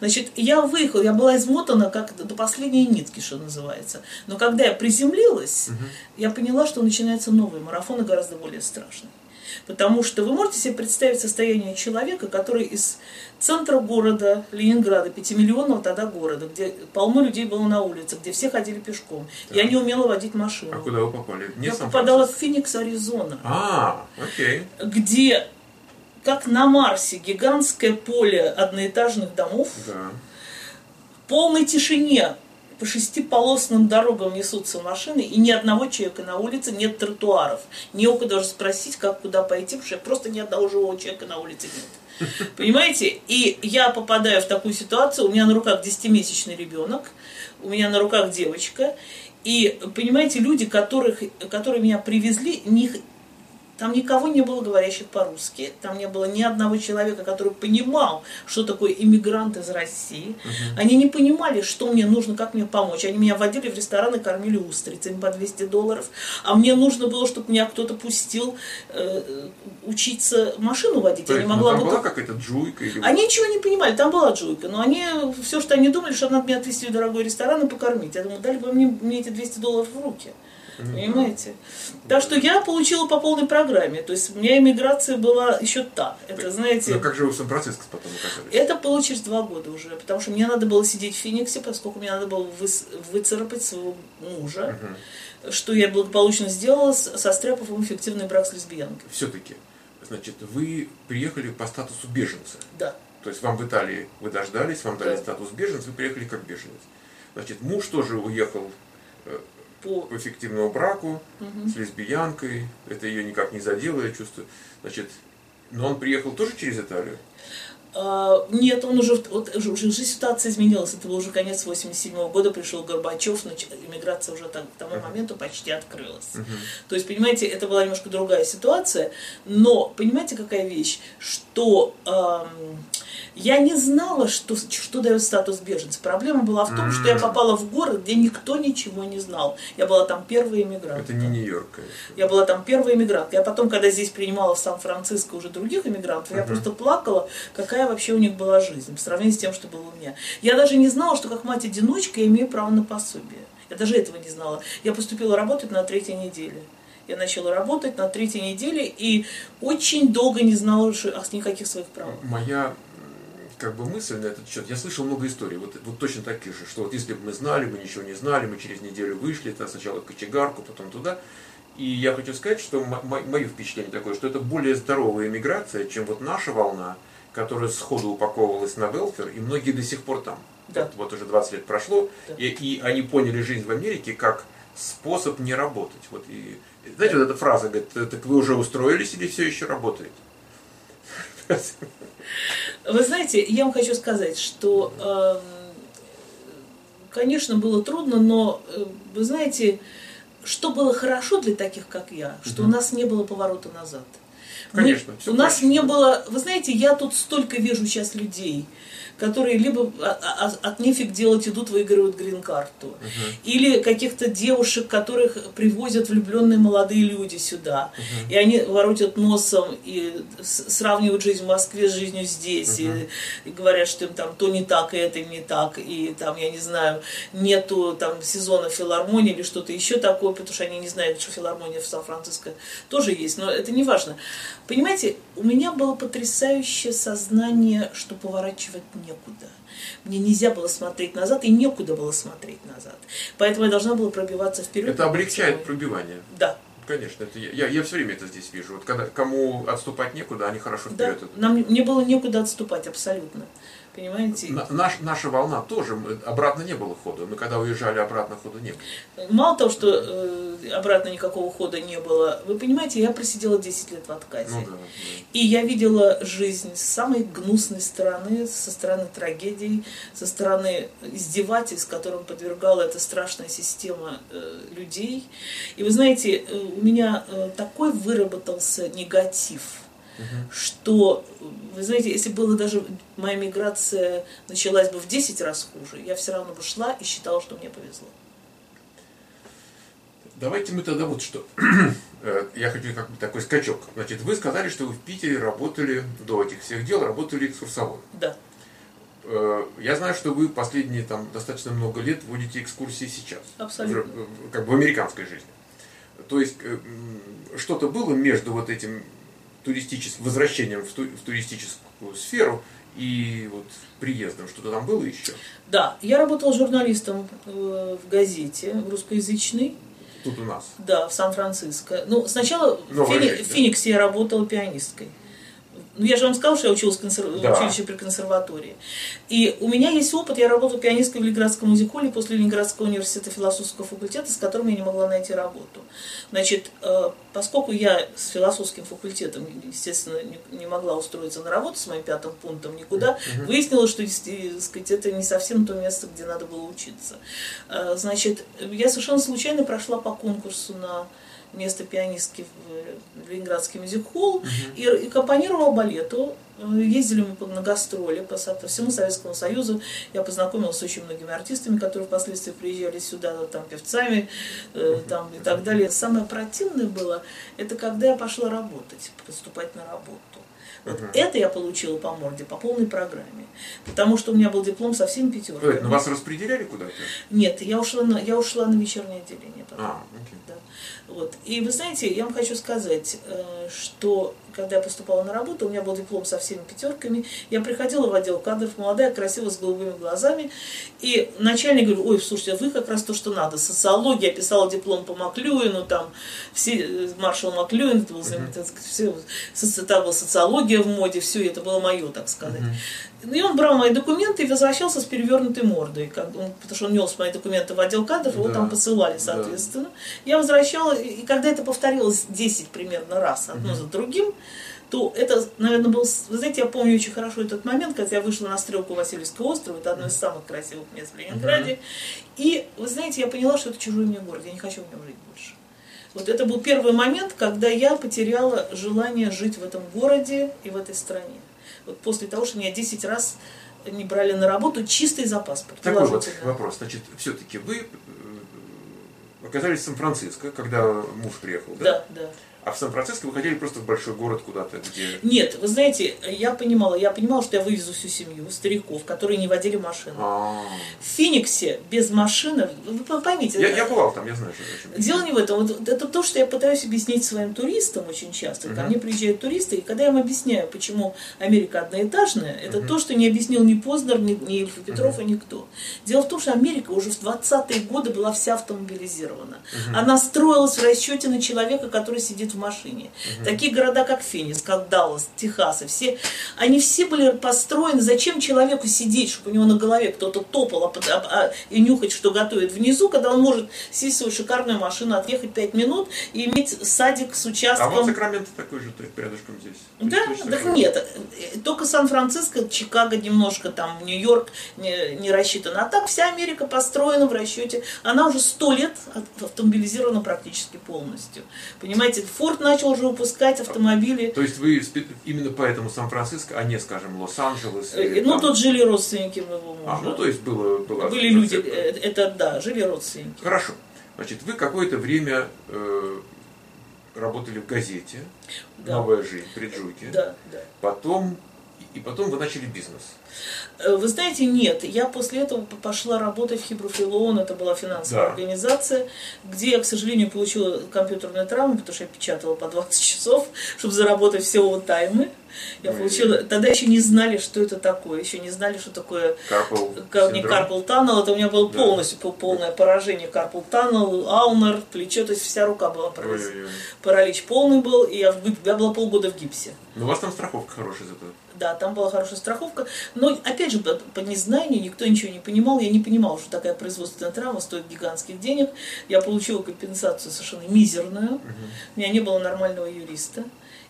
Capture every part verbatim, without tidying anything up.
Значит, я выехала, я была измотана как до последней нитки, что называется. Но когда я приземлилась, угу. я поняла, что начинается новый марафон, и гораздо более страшный. Потому что вы можете себе представить состояние человека, который из центра города Ленинграда, пятимиллионного тогда города, где полно людей было на улице, где все ходили пешком. Так. Я не умела водить машину. А куда вы попали? Не я попадала в Феникс, Аризона. А, окей. Где, как на Марсе, гигантское поле одноэтажных домов, да. в полной тишине. По шестиполосным дорогам несутся машины, и ни одного человека на улице, нет тротуаров. Не у кого даже спросить, как куда пойти, потому что просто ни одного живого человека на улице нет. Понимаете? И я попадаю в такую ситуацию, у меня на руках десятимесячный ребенок, у меня на руках девочка, и, понимаете, люди, которых, которые меня привезли, них... Там никого не было говорящих по-русски, там не было ни одного человека, который понимал, что такое иммигрант из России. Uh-huh. Они не понимали, что мне нужно, как мне помочь. Они меня водили в ресторан и кормили устрицами по двести долларов, а мне нужно было, чтобы меня кто-то пустил э, учиться машину водить. То я есть, не могла ну, там бы... была какая-то джуйка? Или... Они ничего не понимали, там была джуйка, но они, все, что они думали, что надо меня отвезти в дорогой ресторан и покормить. Я думаю, дали бы мне, мне эти двести долларов в руки. Понимаете? Так что я получила по полной программе. То есть у меня иммиграция была еще та. Это, знаете... Но как же вы в Сан-Франциско потом оказались? Это было через два года уже. Потому что мне надо было сидеть в Фениксе, поскольку мне надо было вы, выцарапать своего мужа. Угу. Что я благополучно сделала, состряпав ему фиктивный брак с лесбиянкой. Все-таки, значит, вы приехали по статусу беженца. Да. То есть вам в Италии вы дождались, вам дали да. статус беженца, вы приехали как беженец. Значит, муж тоже уехал... По... по фиктивному браку, угу. с лесбиянкой, это ее никак не задело, я чувствую. Значит, но он приехал тоже через Италию? А, нет, он уже, вот, уже, уже ситуация изменилась, это был уже конец восемьдесят седьмого года, пришел Горбачев, иммиграция уже там, к тому uh-huh. моменту почти открылась. Uh-huh. То есть, понимаете, это была немножко другая ситуация, но, понимаете, какая вещь, что... Эм, я не знала, что, что дает статус беженца. Проблема была в том, mm-hmm. что я попала в город, где никто ничего не знал. Я была там первая иммигрантка. Это не Нью-Йорк, конечно. Я была там первая иммигрантка. Я потом, когда здесь принимала в Сан-Франциско уже других иммигрантов, mm-hmm. я просто плакала, какая вообще у них была жизнь, по сравнению с тем, что было у меня. Я даже не знала, что как мать-одиночка я имею право на пособие. Я даже этого не знала. Я поступила работать на третьей неделе. Я начала работать на третьей неделе и очень долго не знала о никаких своих правах. Моя... как бы мысль на этот счет, я слышал много историй, вот, вот точно таких же, что вот если бы мы знали, мы ничего не знали, мы через неделю вышли, это сначала в кочегарку, потом туда. И я хочу сказать, что мое впечатление такое, что это более здоровая иммиграция, чем вот наша волна, которая сходу упаковывалась на велфер, и многие до сих пор там. Да. Вот, вот уже двадцать лет прошло, да. и, и они поняли жизнь в Америке как способ не работать. Вот, и, знаете, вот эта фраза, говорит, так вы уже устроились или все еще работаете? Вы знаете, я вам хочу сказать, что, э, конечно, было трудно, но, э, вы знаете, что было хорошо для таких, как я, что угу. у нас не было поворота назад. Конечно. Мы, у нас не было, вы знаете, я тут столько вижу сейчас людей, которые либо от нефиг делать идут, выигрывают грин-карту, uh-huh. или каких-то девушек, которых привозят влюбленные молодые люди сюда, uh-huh. и они воротят носом и сравнивают жизнь в Москве с жизнью здесь, uh-huh. и, и говорят, что им там то не так, и это им не так, и там, я не знаю, нету там сезона филармонии или что-то еще такое, потому что они не знают, что филармония в Сан-Франциско тоже есть, но это не важно. Понимаете, у меня было потрясающее сознание, что поворачивать некуда. Мне нельзя было смотреть назад, и некуда было смотреть назад. Поэтому я должна была пробиваться вперед. Это облегчает пробивание. Да. Конечно, это я, я, я все время это здесь вижу. Вот когда кому отступать некуда, они хорошо вперед. Да, нам, мне было некуда отступать, абсолютно. Понимаете? На, наш, наша волна тоже, обратно не было хода. Мы когда уезжали, обратно хода не было. Мало того, что э, обратно никакого хода не было, вы понимаете, я просидела десять лет в отказе. Ну, да, да. И я видела жизнь с самой гнусной стороны, со стороны трагедий, со стороны издевательств, которым подвергала эта страшная система э, людей. И вы знаете, э, у меня э, такой выработался негатив, Uh-huh. что, вы знаете, если было даже моя миграция началась бы в десять раз хуже, я все равно бы шла и считала, что мне повезло. Давайте мы тогда вот что. Я хочу как бы такой скачок. Значит, вы сказали, что вы в Питере работали, до этих всех дел, работали экскурсоводом. Да. э, я знаю, что вы последние там достаточно много лет водите экскурсии сейчас. Абсолютно. Уже, как бы в американской жизни. То есть э, что-то было между вот этим туристическим возвращением в, ту, в туристическую сферу и вот приездом, что-то там было еще? Да, я работала журналистом в газете, в русскоязычной. Тут у нас? Да, в Сан-Франциско. Ну, сначала в, Фини... жизнь, в Фениксе я работала пианисткой. Ну, я же вам сказала, что я училась в, консер... да. в училище при консерватории. И у меня есть опыт, я работала пианисткой в Ленинградском мюзик-холле после Ленинградского университета философского факультета, с которым я не могла найти работу. Значит, поскольку я с философским факультетом, естественно, не могла устроиться на работу с моим пятым пунктом никуда, mm-hmm. выяснилось, что, так сказать, это не совсем то место, где надо было учиться. Значит, я совершенно случайно прошла по конкурсу на место пианистки в Ленинградский мюзик-холл uh-huh. и, и аккомпанировала балету. Ездили мы на гастроли по, по всему Советскому Союзу. Я познакомилась с очень многими артистами, которые впоследствии приезжали сюда, там, певцами э, там, и так далее. Самое противное было, это когда я пошла работать, поступать на работу. Вот uh-huh. это я получила по морде, по полной программе. Потому что у меня был диплом со всеми пятерками. Но вас распределяли куда-то? Нет, я ушла на, я ушла на вечернее отделение потом. А, окей. Да. Вот. И вы знаете, я вам хочу сказать, что когда я поступала на работу, у меня был диплом со всеми пятерками, я приходила в отдел кадров, молодая, красивая, с голубыми глазами, и начальник говорит: ой, слушайте, вы как раз то, что надо. Социология, я писала диплом по Маклюину, там, все, маршал Маклюин, это был знаменитый, uh-huh. все, там была социология в моде, все это было мое, так сказать. Uh-huh. И он брал мои документы и возвращался с перевернутой мордой, как он, потому что он нес мои документы в отдел кадров, его да. там посылали, соответственно. Да. Я возвращала, и когда это повторилось десять примерно раз, одно uh-huh. за другим, то это, наверное, был... Вы знаете, я помню очень хорошо этот момент, когда я вышла на стрелку Васильевского острова, это одно из самых красивых мест в Ленинграде, uh-huh. и, вы знаете, я поняла, что это чужой мне город, я не хочу в нем жить больше. Вот это был первый момент, когда я потеряла желание жить в этом городе и в этой стране. Вот после того, что меня десять раз не брали на работу чисто из-за паспорта. Такой вот вопрос. Значит, все-таки вы оказались в Сан-Франциско, когда муж приехал, да? Да, да. А в Сан-Франциско вы хотели просто в большой город куда-то, где... Нет, вы знаете, я понимала, я понимала, что я вывезу всю семью, стариков, которые не водили машину. А-а-а. В Фениксе без машины, вы поймите... Я, это... я бывал там, я знаю, что это. Дело не в этом. Вот это то, что я пытаюсь объяснить своим туристам очень часто. Ко uh-huh. мне приезжают туристы, и когда я им объясняю, почему Америка одноэтажная, это uh-huh. то, что не объяснил ни Познер, ни, ни Ильф Петров, uh-huh. и никто. Дело в том, что Америка уже в двадцатые годы была вся автомобилизирована. Uh-huh. Она строилась в расчете на человека, который сидит в машине. Uh-huh. Такие города, как Феникс, как Даллас, Техас, и все, они все были построены. Зачем человеку сидеть, чтобы у него на голове кто-то топал а, а, а, и нюхать, что готовит внизу, когда он может сесть в свою шикарную машину, отъехать пять минут и иметь садик с участком. А вот Сакраменто такой же, то есть рядышком здесь. Да, так нет. Только Сан-Франциско, Чикаго немножко, там Нью-Йорк не, не рассчитан. А так вся Америка построена в расчете. Она уже сто лет автомобилизирована практически полностью. Понимаете, Форд начал уже выпускать автомобили. То есть вы именно поэтому Сан-Франциско, а не, скажем, Лос-Анджелес? Ну, там... тут жили родственники моего мужа. А, ну, то есть было... было Были люди, это да, жили родственники. Хорошо. Значит, вы какое-то время э, работали в газете да. «Новая жизнь» при Джуке. Да, да. Потом, и потом вы начали бизнес. Вы знаете, нет. Я после этого пошла работать в Хиброфилон, это была финансовая да. организация, где я, к сожалению, получила компьютерную травму, потому что я печатала по двадцать часов, чтобы заработать все овертаймы. Я получила, тогда еще не знали, что это такое, еще не знали, что такое Carpal не Carpal Tunnel, это у меня было да. полностью полное поражение Carpal Tunnel, Аунер, плечо, то есть вся рука была паралич, паралич полный был, и я, я была полгода в гипсе. Но у вас там страховка хорошая зато. Да, там была хорошая страховка, но опять же по, по незнанию никто ничего не понимал, я не понимала, что такая производственная травма стоит гигантских денег, я получила компенсацию совершенно мизерную, угу. у меня не было нормального юриста.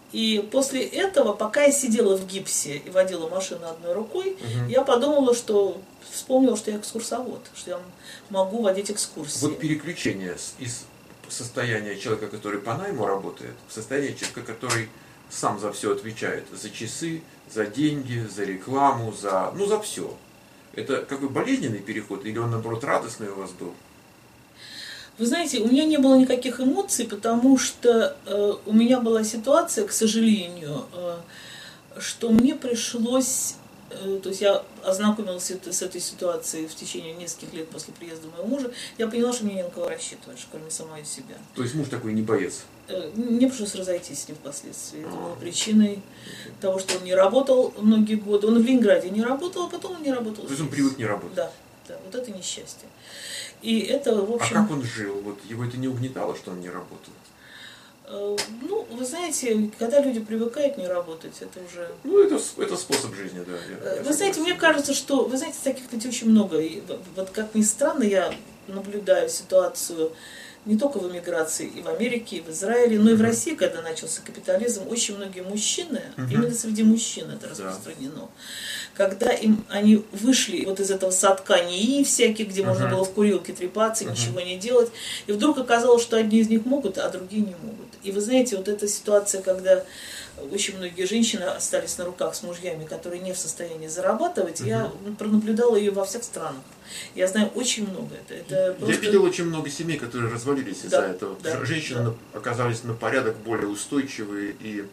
И после этого, пока я сидела в гипсе и водила машину одной рукой, угу. я подумала, что вспомнила, что я экскурсовод, что я могу водить экскурсии. Вот переключение из состояния человека, который по найму работает, в состояние человека, который сам за все отвечает, за часы, за деньги, за рекламу, за, ну, за все. Это какой болезненный переход или он, наоборот, радостный у вас был? Вы знаете, у меня не было никаких эмоций, потому что э, у меня была ситуация, к сожалению, э, что мне пришлось то есть я ознакомилась с этой ситуацией в течение нескольких лет после приезда моего мужа, я поняла, что мне не на кого рассчитывать, кроме самой себя. То есть муж такой не боец? Мне пришлось разойтись с ним впоследствии. Это было причиной того, что он не работал многие годы. Он в Ленинграде не работал, а потом он не работал. То есть он привык не работать? Да, да, вот это несчастье. И это, в общем... А как он жил? Вот его это не угнетало, что он не работал? Ну, вы знаете, когда люди привыкают не работать, это уже... Ну, это, это способ жизни, да. Я, я вы знаете, мне кажется, что, вы знаете, таких людей очень много. И вот как ни странно, я наблюдаю ситуацию не только в эмиграции, и в Америке, и в Израиле, но и в России, когда начался капитализм, очень многие мужчины, uh-huh. именно среди мужчин это распространено, да. Когда им, они вышли вот из этого садка НИИ всяких, где uh-huh. можно было в курилке трепаться, uh-huh. ничего не делать, и вдруг оказалось, что одни из них могут, а другие не могут. И вы знаете, вот эта ситуация, когда очень многие женщины остались на руках с мужьями, которые не в состоянии зарабатывать, uh-huh. я пронаблюдала ее во всех странах. Я знаю очень много. Это, это просто... Я видел очень много семей, которые развалились из-за да, этого. Да, Женщины да. оказались на порядок более устойчивые и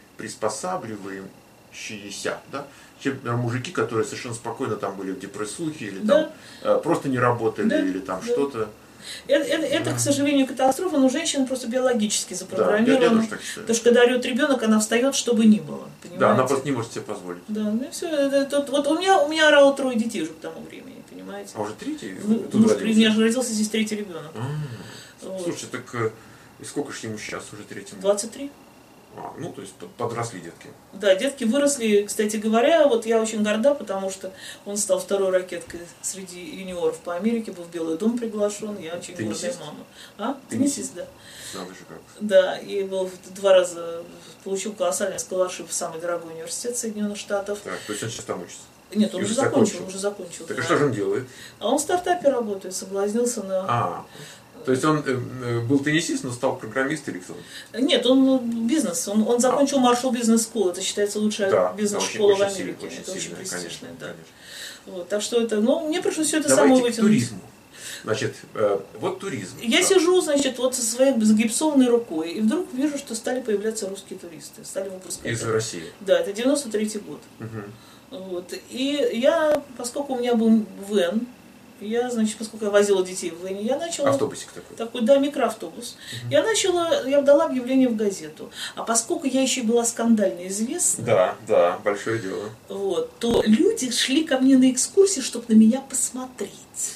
приспосабливающиеся, да, чем мужики, которые совершенно спокойно там были в депрессухе, или да. там просто не работали, да, или там да. что-то. Это, это, это, к сожалению, катастрофа, но женщина просто биологически запрограммирована. Да, я, я так потому что когда орет ребенок, она встает, чтобы ни было. Понимаете? Да, она просто не может себе позволить. Да, ну и все. Это, это, вот у меня, у меня орало трое детей уже к тому времени, понимаете? А уже третий? Ну, муж, у меня же родился здесь третий ребенок. А-а-а. Вот. Слушайте, так и сколько же ему сейчас уже третьему? двадцать три. А, ну, то есть подросли детки. Да, детки выросли, кстати говоря, вот я очень горда, потому что он стал второй ракеткой среди юниоров по Америке, был в Белый дом приглашен, я очень гордая мама. А? Теннисист, да. Надо же как. Да, и был два раза, получил колоссальный сколоршип в самый дорогой университет Соединенных Штатов. Так, то есть он сейчас там учится? Нет, он уже закончил, закончил, уже закончил. Так да. а что же он делает? А он в стартапе работает, соблазнился на... А, то есть он э, был теннисист, но стал программистом или кто? Нет, он бизнес, он, он закончил а. Marshall Business School, это считается лучшая да, бизнес-школа да, в Америке, очень это очень престижная, да. Конечно. Вот, так что это, ну, мне пришлось все это Давайте самое вытянуть. К туризму. Значит, э, вот туризм. Я да. сижу, значит, вот со своей загипсованной рукой, и вдруг вижу, что стали появляться русские туристы, стали выпускать. Из России? Да, это девяносто третий год. Угу. Вот. И я, поскольку у меня был вэн, я, значит, поскольку я возила детей в вэне, я начала... Автобусик такой? Такой, да, микроавтобус. Угу. Я начала, я дала объявление в газету. А поскольку я еще была скандально известна... Да, да, большое дело. Вот, то люди шли ко мне на экскурсии, чтобы на меня посмотреть.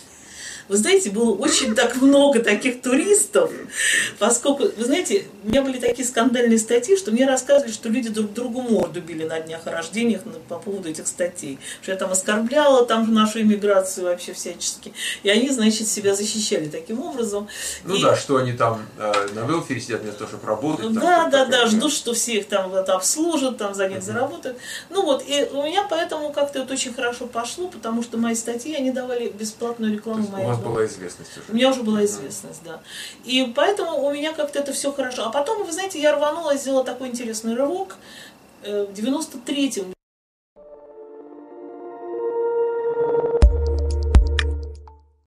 Вы знаете, было очень так много таких туристов, поскольку, вы знаете, у меня были такие скандальные статьи, что мне рассказывали, что люди друг другу морду били на днях рождениях по поводу этих статей, что я там оскорбляла там нашу иммиграцию вообще всячески, и они, значит, себя защищали таким образом. Ну и... да, что они там э, на велфере сидят вместо того, чтобы работать. Да, там, да, такое, да, ждут, что все их там вот, обслужат, там за них uh-huh. заработают. Ну вот, и у меня поэтому как-то это очень хорошо пошло, потому что мои статьи, они давали бесплатную рекламу моей. У вас была известность уже. У меня уже была известность, да. И поэтому у меня как-то это все хорошо. А потом, вы знаете, я рванула, сделала такой интересный рывок. В девяносто третьем